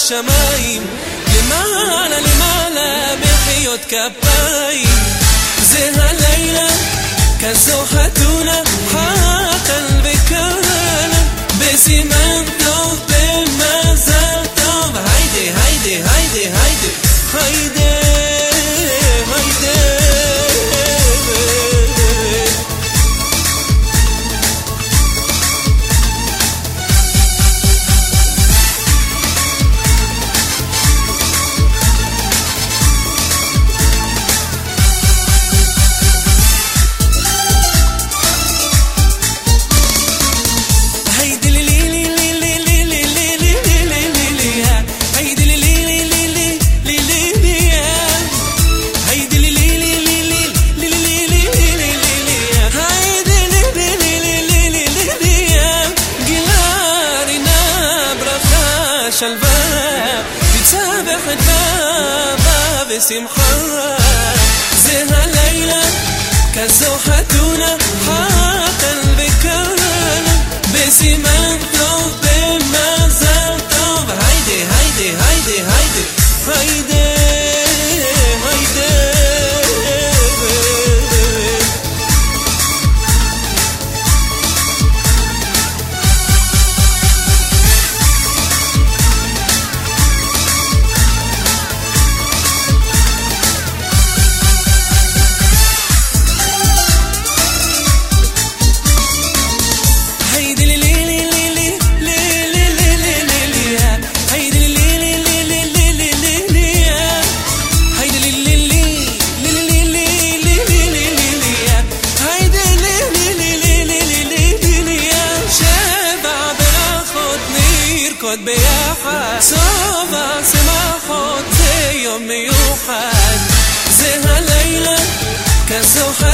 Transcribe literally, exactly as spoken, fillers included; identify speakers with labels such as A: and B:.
A: השמיים, למעלה למעלה מחיאות כפיים. זה הלילה כזו חתונה, הקלבי קלה בסימן טוב במזל טוב. היידה היידה היידה היידה היידה היידה. שלווה תצבח את בבה ושמחה. זה הלילה כזו חתונה, הקלבי קלה בסימן טוב במזל טוב. היידה היידה היידה היידה היידה היידה. ביחד סובה שמחות, זה יום מיוחד. זה הלילה כזו